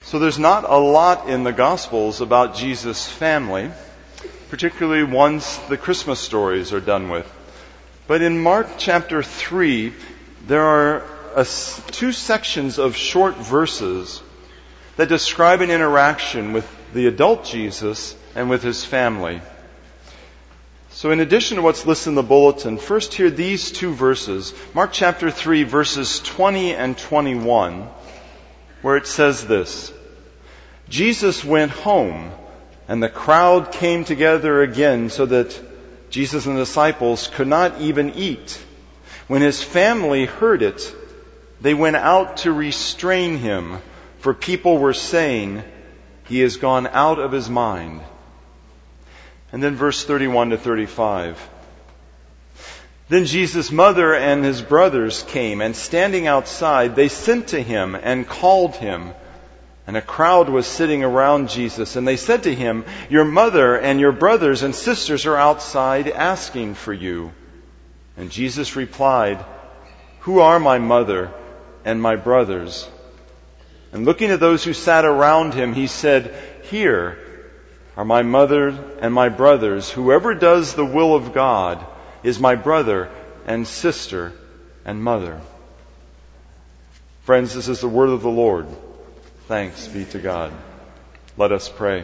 So there's not a lot in the Gospels about Jesus' family, particularly once the Christmas stories are done with. But in Mark chapter 3, there are two sections of short verses that describe an interaction with the adult Jesus and with his family. So in addition to what's listed in the bulletin, first hear these two verses, Mark chapter 3, verses 20 and 21, where it says this: Jesus went home, and the crowd came together again so that Jesus and the disciples could not even eat. When his family heard it, they went out to restrain him, for people were saying, "He has gone out of his mind." And then verse 31 to 35. Then Jesus' mother and his brothers came, and standing outside, they sent to him and called him. And a crowd was sitting around Jesus, and they said to him, "Your mother and your brothers and sisters are outside asking for you." And Jesus replied, "Who are my mother and my brothers?" And looking at those who sat around him, he said, "Here are my mother and my brothers. Whoever does the will of God is my brother and sister and mother." Friends, this is the word of the Lord. Thanks be to God. Let us pray.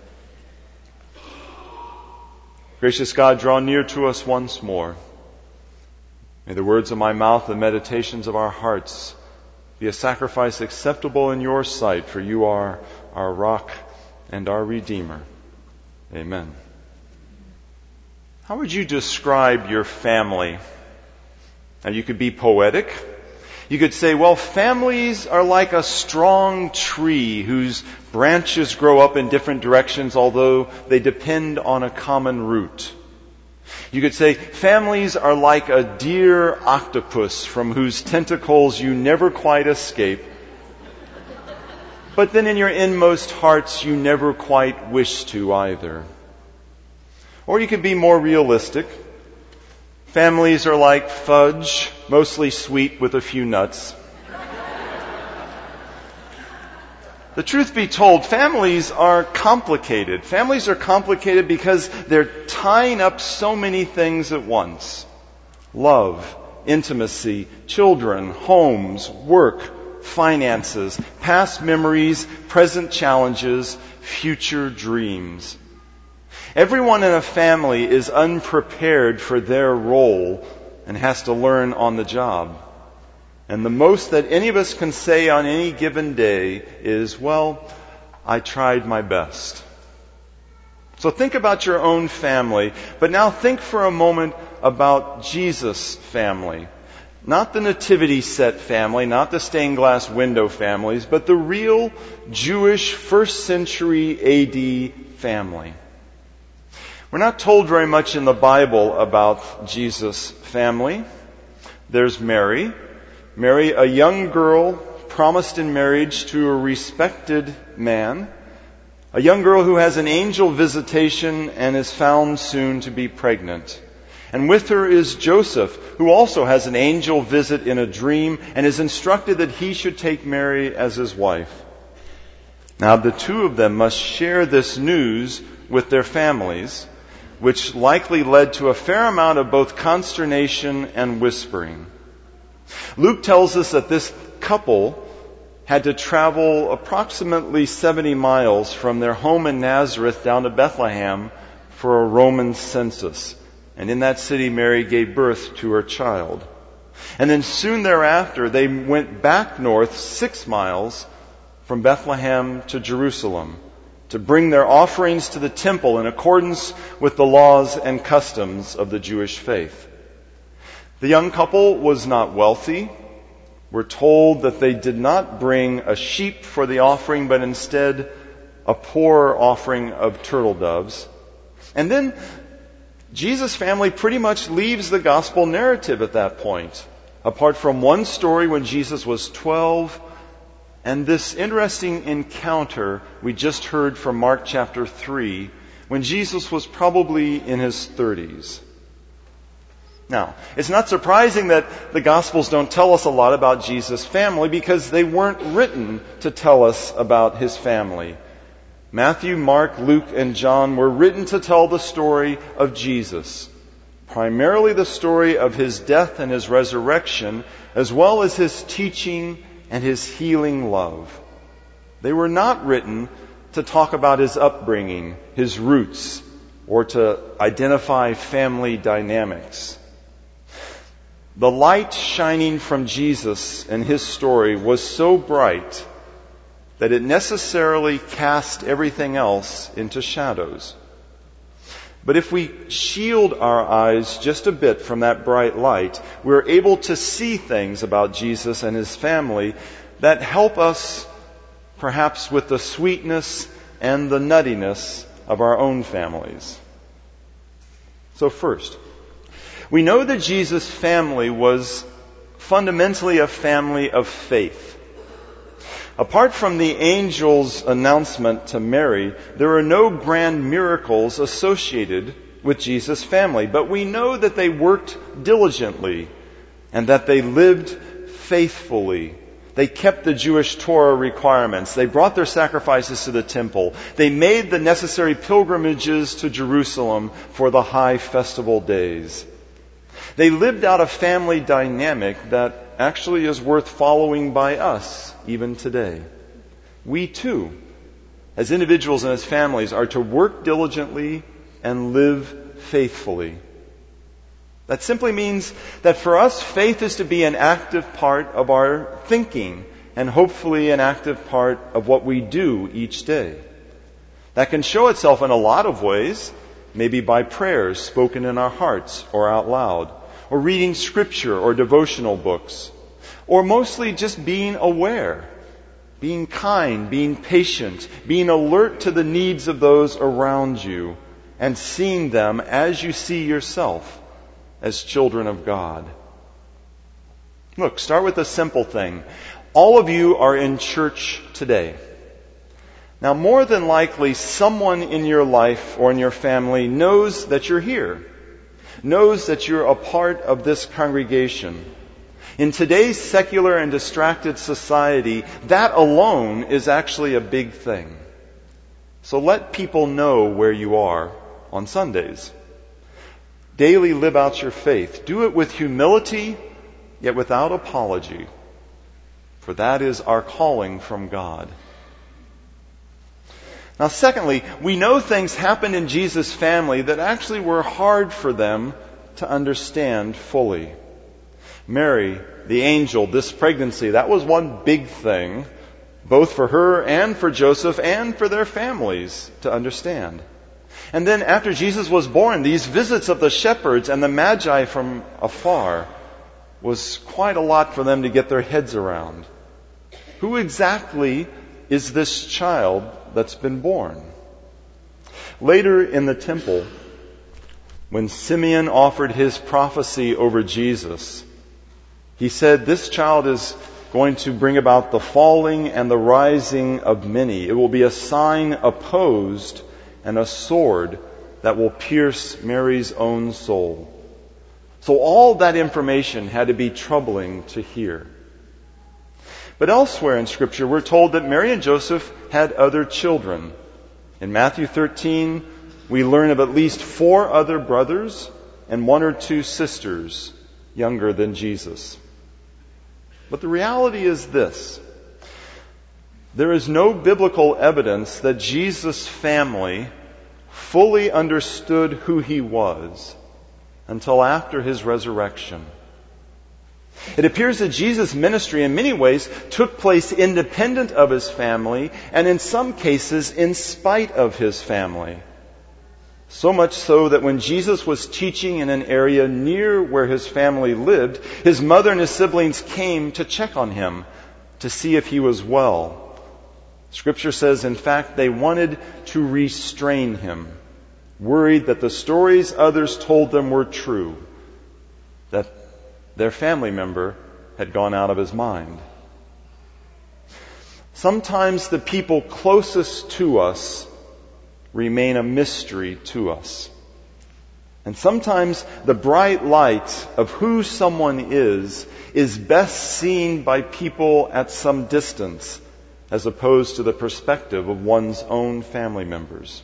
Gracious God, draw near to us once more. May the words of my mouth and meditations of our hearts be a sacrifice acceptable in your sight, for you are our rock and our Redeemer. Amen. How would you describe your family? Now, you could be poetic. You could say, well, families are like a strong tree whose branches grow up in different directions, although they depend on a common root. You could say, families are like a dear octopus from whose tentacles you never quite escape, but then in your inmost hearts you never quite wish to either. Or you could be more realistic. Families are like fudge, mostly sweet with a few nuts. The truth be told, families are complicated. Families are complicated because they're tying up so many things at once. Love, intimacy, children, homes, work, finances, past memories, present challenges, future dreams. Everyone in a family is unprepared for their role and has to learn on the job. And the most that any of us can say on any given day is, well, I tried my best. So think about your own family, but now think for a moment about Jesus' family. Not the nativity set family, not the stained glass window families, but the real Jewish first century AD family. We're not told very much in the Bible about Jesus' family. There's Mary. Mary, a young girl promised in marriage to a respected man. A young girl who has an angel visitation and is found soon to be pregnant. And with her is Joseph, who also has an angel visit in a dream and is instructed that he should take Mary as his wife. Now the two of them must share this news with their families, which likely led to a fair amount of both consternation and whispering. Luke tells us that this couple had to travel approximately 70 miles from their home in Nazareth down to Bethlehem for a Roman census. And in that city, Mary gave birth to her child. And then soon thereafter, they went back north 6 miles from Bethlehem to Jerusalem to bring their offerings to the temple in accordance with the laws and customs of the Jewish faith. The young couple was not wealthy. We're told that they did not bring a sheep for the offering, but instead a poor offering of turtle doves. And then Jesus' family pretty much leaves the gospel narrative at that point, apart from one story when Jesus was 12, and this interesting encounter we just heard from Mark chapter 3, when Jesus was probably in his 30s. Now, it's not surprising that the Gospels don't tell us a lot about Jesus' family because they weren't written to tell us about his family. Matthew, Mark, Luke, and John were written to tell the story of Jesus, primarily the story of his death and his resurrection, as well as his teaching and his healing love. They were not written to talk about his upbringing, his roots, or to identify family dynamics. The light shining from Jesus and his story was so bright that it necessarily cast everything else into shadows. But if we shield our eyes just a bit from that bright light, we're able to see things about Jesus and his family that help us perhaps with the sweetness and the nuttiness of our own families. So first, we know that Jesus' family was fundamentally a family of faith. Apart from the angel's announcement to Mary, there are no grand miracles associated with Jesus' family, but we know that they worked diligently and that they lived faithfully. They kept the Jewish Torah requirements. They brought their sacrifices to the temple. They made the necessary pilgrimages to Jerusalem for the high festival days. They lived out a family dynamic that actually is worth following by us even today. We too, as individuals and as families, are to work diligently and live faithfully. That simply means that for us, faith is to be an active part of our thinking and hopefully an active part of what we do each day. That can show itself in a lot of ways, maybe by prayers spoken in our hearts or out loud, or reading scripture or devotional books, or mostly just being aware, being kind, being patient, being alert to the needs of those around you, and seeing them as you see yourself as children of God. Look, start with a simple thing. All of you are in church today. Now, more than likely, someone in your life or in your family knows that you're here, knows that you're a part of this congregation. In today's secular and distracted society, that alone is actually a big thing. So let people know where you are on Sundays. Daily live out your faith. Do it with humility, yet without apology. For that is our calling from God. Now, secondly, we know things happened in Jesus' family that actually were hard for them to understand fully. Mary, the angel, this pregnancy, that was one big thing, both for her and for Joseph and for their families to understand. And then after Jesus was born, these visits of the shepherds and the magi from afar was quite a lot for them to get their heads around. Who exactly is this child that's been born? Later in the temple, when Simeon offered his prophecy over Jesus, he said, "This child is going to bring about the falling and the rising of many. It will be a sign opposed and a sword that will pierce Mary's own soul." So all that information had to be troubling to hear. But elsewhere in Scripture, we're told that Mary and Joseph had other children. In Matthew 13, we learn of at least 4 other brothers and 1 or 2 sisters younger than Jesus. But the reality is this. There is no biblical evidence that Jesus' family fully understood who he was until after his resurrection. It appears that Jesus' ministry in many ways took place independent of his family and in some cases in spite of his family. So much so that when Jesus was teaching in an area near where his family lived, his mother and his siblings came to check on him to see if he was well. Scripture says, in fact, they wanted to restrain him, worried that the stories others told them were true, that their family member had gone out of his mind. Sometimes the people closest to us remain a mystery to us. And sometimes the bright light of who someone is best seen by people at some distance, as opposed to the perspective of one's own family members.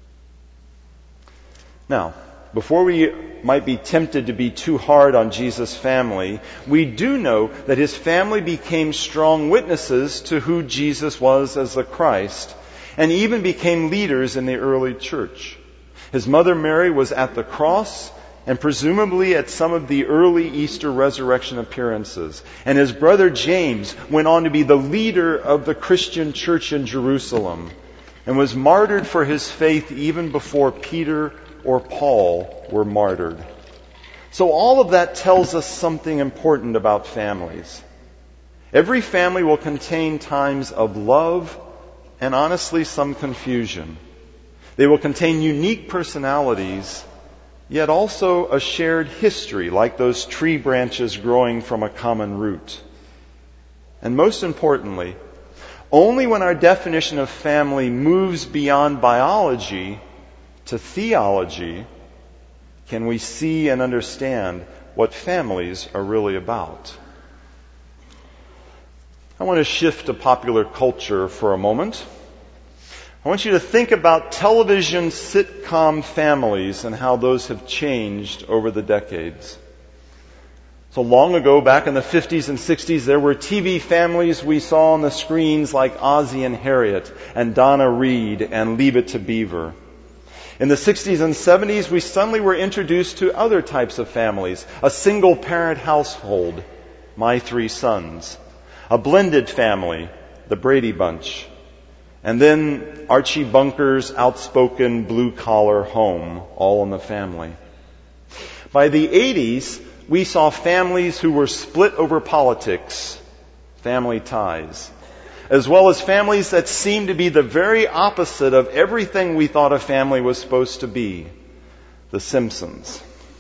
Now, before we might be tempted to be too hard on Jesus' family, we do know that his family became strong witnesses to who Jesus was as the Christ, and even became leaders in the early church. His mother Mary was at the cross, and presumably at some of the early Easter resurrection appearances. And his brother James went on to be the leader of the Christian church in Jerusalem, and was martyred for his faith even before Peter or Paul were martyred. So all of that tells us something important about families. Every family will contain times of love and honestly some confusion. They will contain unique personalities, yet also a shared history, like those tree branches growing from a common root. And most importantly, only when our definition of family moves beyond biology to theology can we see and understand what families are really about. I want to shift to popular culture for a moment. I want you to think about television sitcom families and how those have changed over the decades. So long ago, back in the 50s and 60s, there were TV families we saw on the screens like Ozzie and Harriet and Donna Reed and Leave It to Beaver. In the 60s and 70s, we suddenly were introduced to other types of families. A single-parent household, My Three Sons. A blended family, the Brady Bunch. And then Archie Bunker's outspoken blue-collar home, All in the Family. By the 80s, we saw families who were split over politics, Family Ties, as well as families that seemed to be the very opposite of everything we thought a family was supposed to be, The Simpsons.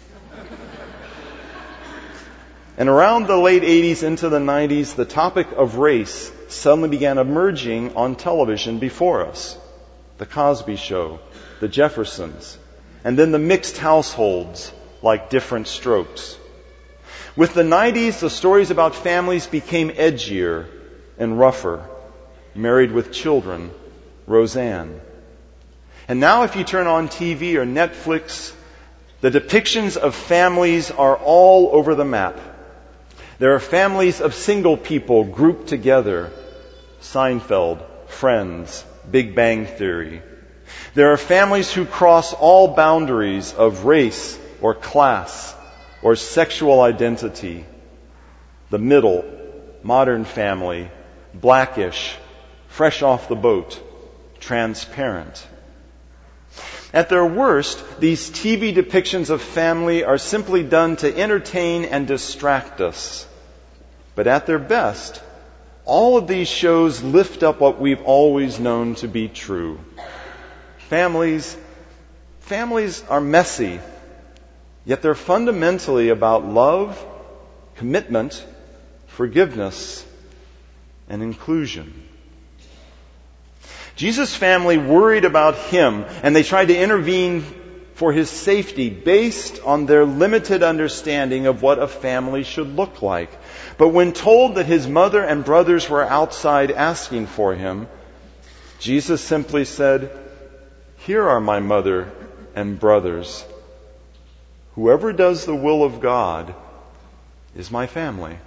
And around the late 80s into the 90s, the topic of race suddenly began emerging on television before us. The Cosby Show, The Jeffersons, and then the mixed households like Different Strokes. With the 90s, the stories about families became edgier and rougher. Married with Children, Roseanne. And now if you turn on TV or Netflix, the depictions of families are all over the map. There are families of single people grouped together. Seinfeld, Friends, Big Bang Theory. There are families who cross all boundaries of race or class or sexual identity. The Middle, Modern Family, Blackish, Fresh Off the Boat, Transparent. At their worst, these TV depictions of family are simply done to entertain and distract us. But at their best, all of these shows lift up what we've always known to be true. Families are messy, yet they're fundamentally about love, commitment, forgiveness, and inclusion. Jesus' family worried about him, and they tried to intervene for his safety based on their limited understanding of what a family should look like. But when told that his mother and brothers were outside asking for him, Jesus simply said, "Here are my mother and brothers. Whoever does the will of God is my family."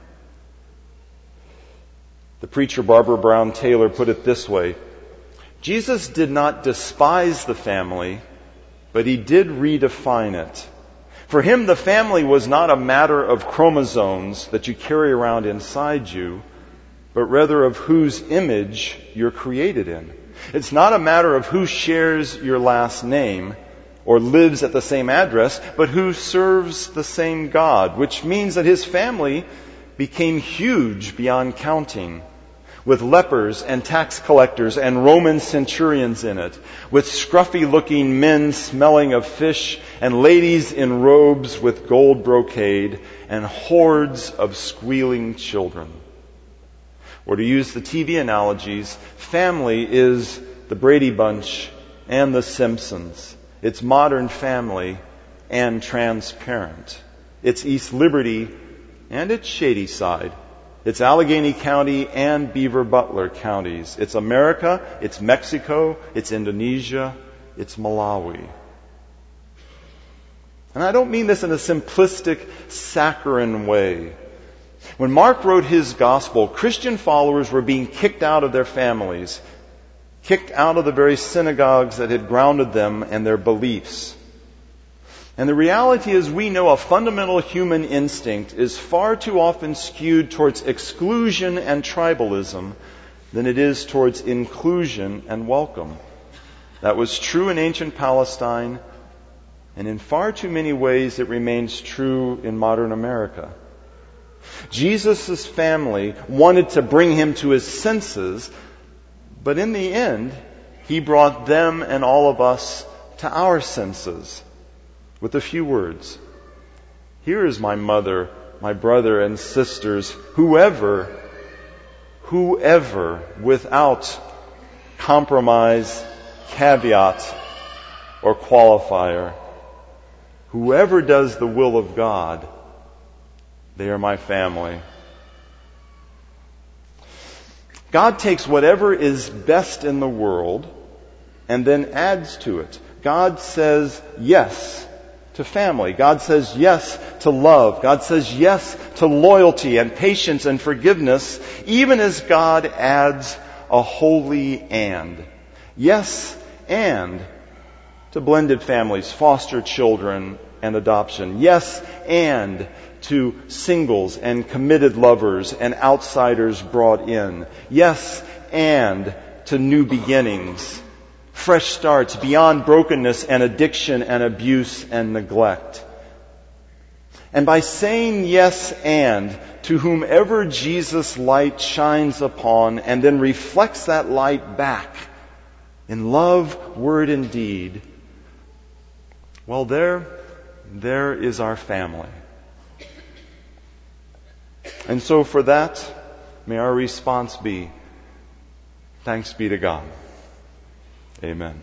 The preacher Barbara Brown Taylor put it this way: Jesus did not despise the family, but he did redefine it. For him, the family was not a matter of chromosomes that you carry around inside you, but rather of whose image you're created in. It's not a matter of who shares your last name or lives at the same address, but who serves the same God, which means that his family became huge beyond counting, with lepers and tax collectors and Roman centurions in it, with scruffy-looking men smelling of fish and ladies in robes with gold brocade and hordes of squealing children. Or to use the TV analogies, family is the Brady Bunch and the Simpsons. It's Modern Family and transparent. It's East Liberty and it's Shadyside. It's Allegheny County and Beaver Butler counties. It's America, it's Mexico, it's Indonesia, it's Malawi. And I don't mean this in a simplistic, saccharine way. When Mark wrote his gospel, Christian followers were being kicked out of their families, kicked out of the very synagogues that had grounded them and their beliefs. And the reality is we know a fundamental human instinct is far too often skewed towards exclusion and tribalism than it is towards inclusion and welcome. That was true in ancient Palestine, and in far too many ways it remains true in modern America. Jesus' family wanted to bring him to his senses, but in the end, he brought them and all of us to our senses with a few words. Here is my mother, my brother and sisters, whoever, without compromise, caveat, or qualifier, whoever does the will of God, they are my family. God takes whatever is best in the world and then adds to it. God says yes to family. God says yes to love. God says yes to loyalty and patience and forgiveness, even as God adds a holy and. Yes, and to blended families, foster children, and adoption. Yes, and to singles and committed lovers and outsiders brought in. Yes, and to new beginnings, fresh starts beyond brokenness and addiction and abuse and neglect. And by saying yes and to whomever Jesus' light shines upon and then reflects that light back in love, word, and deed, well, there is our family. And so for that, may our response be, thanks be to God. Amen.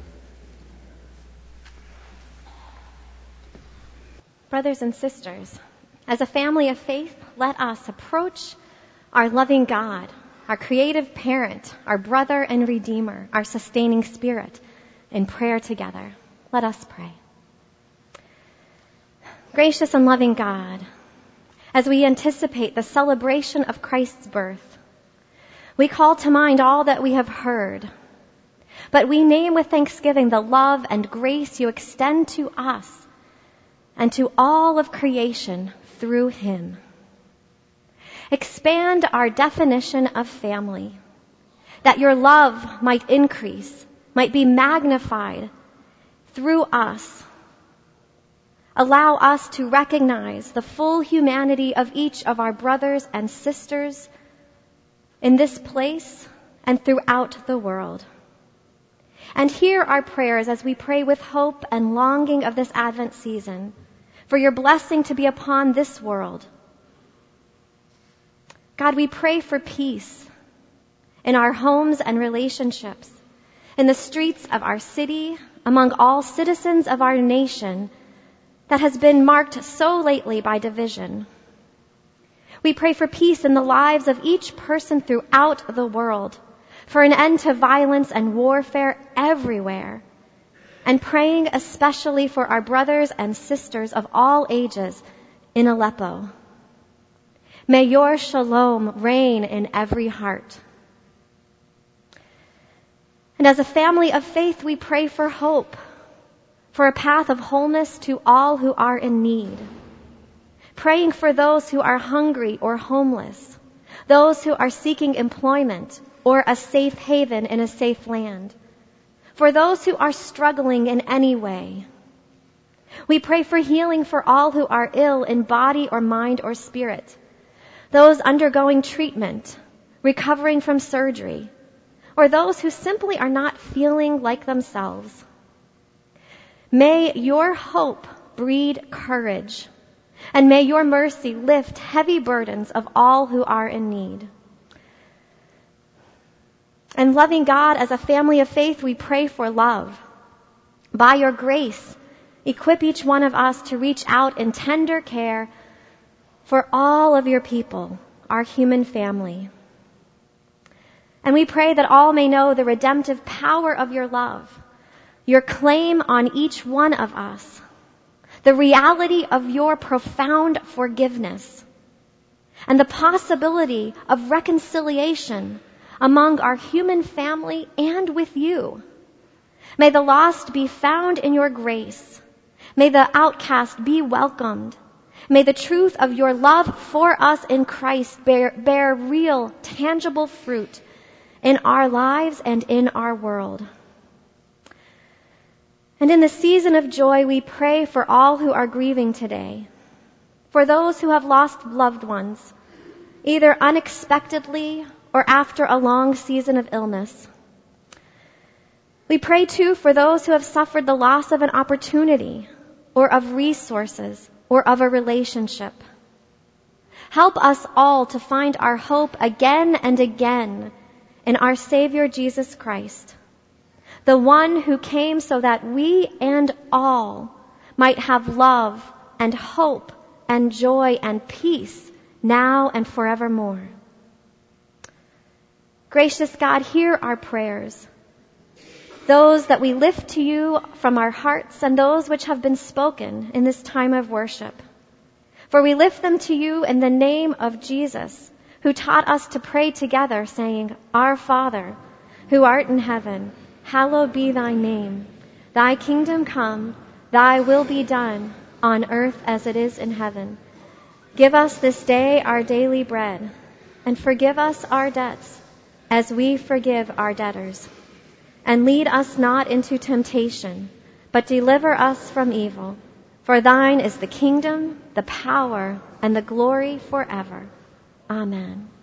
Brothers and sisters, as a family of faith, let us approach our loving God, our creative parent, our brother and redeemer, our sustaining spirit, in prayer together. Let us pray. Gracious and loving God, as we anticipate the celebration of Christ's birth, we call to mind all that we have heard, but we name with thanksgiving the love and grace you extend to us and to all of creation through him. Expand our definition of family, that your love might increase, might be magnified through us. Allow us to recognize the full humanity of each of our brothers and sisters in this place and throughout the world. And hear our prayers as we pray with hope and longing of this Advent season for your blessing to be upon this world. God, we pray for peace in our homes and relationships, in the streets of our city, among all citizens of our nation that has been marked so lately by division. We pray for peace in the lives of each person throughout the world, for an end to violence and warfare everywhere, and praying especially for our brothers and sisters of all ages in Aleppo. May your shalom reign in every heart. And as a family of faith, we pray for hope, for a path of wholeness to all who are in need. Praying for those who are hungry or homeless, those who are seeking employment or a safe haven in a safe land, for those who are struggling in any way. We pray for healing for all who are ill in body or mind or spirit, those undergoing treatment, recovering from surgery, or those who simply are not feeling like themselves. May your hope breed courage, and may your mercy lift heavy burdens of all who are in need. And loving God, as a family of faith, we pray for love. By your grace, Equip each one of us to reach out in tender care for all of your people, our human family. And we pray that all may know the redemptive power of your love, your claim on each one of us, the reality of your profound forgiveness, and the possibility of reconciliation among our human family and with you. May the lost be found in your grace. May the outcast be welcomed. May the truth of your love for us in Christ bear real, tangible fruit in our lives and in our world. And in the season of joy, we pray for all who are grieving today, for those who have lost loved ones, either unexpectedly or after a long season of illness. We pray too for those who have suffered the loss of an opportunity or of resources or of a relationship. Help us all to find our hope again and again in our Savior Jesus Christ, the one who came so that we and all might have love and hope and joy and peace now and forevermore. Gracious God, hear our prayers, those that we lift to you from our hearts and those which have been spoken in this time of worship. For we lift them to you in the name of Jesus, who taught us to pray together, saying, Our Father, who art in heaven, hallowed be thy name. Thy kingdom come, thy will be done, on earth as it is in heaven. Give us this day our daily bread, and forgive us our debts, as we forgive our debtors. And lead us not into temptation, but deliver us from evil. For thine is the kingdom, the power, and the glory forever. Amen.